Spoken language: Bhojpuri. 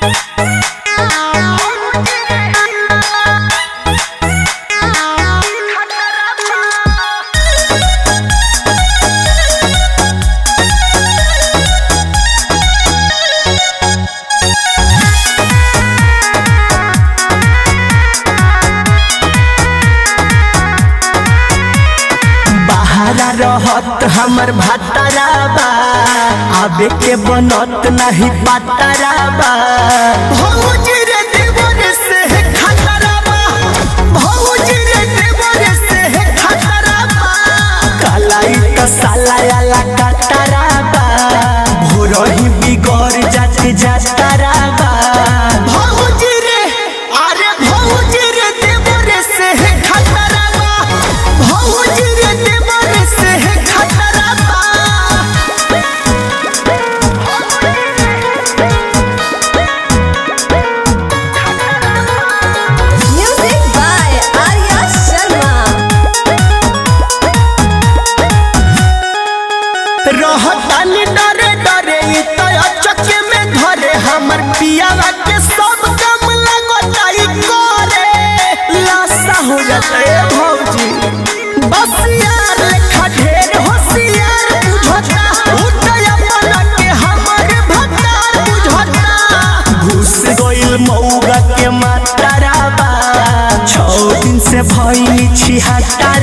रहत हमर भातराबा आबे के बनत नहीं पातराबा भौजी रे देवर से है खतराबा भौजी रे देवर से है खतराबा कालाई त सालायाला कतराबा भोरही बिगड़ जाते जातराबा भौजी रे अरे भौजी रे देवर से है खतराबा भौजी रे देवर से है खतराबा। Music by Arya Sharma। रहतानी डरे डरे तो अचके में धरे हमर पियावा के सब काम लगताई करे लाशा हो जाता है भौजी बस यार लेखा ढेर होशियार बुझता उठया पना के हमर भतार बुझता घुस गइल मौगा के मातराबा 6 दिन से भइनी छी हटा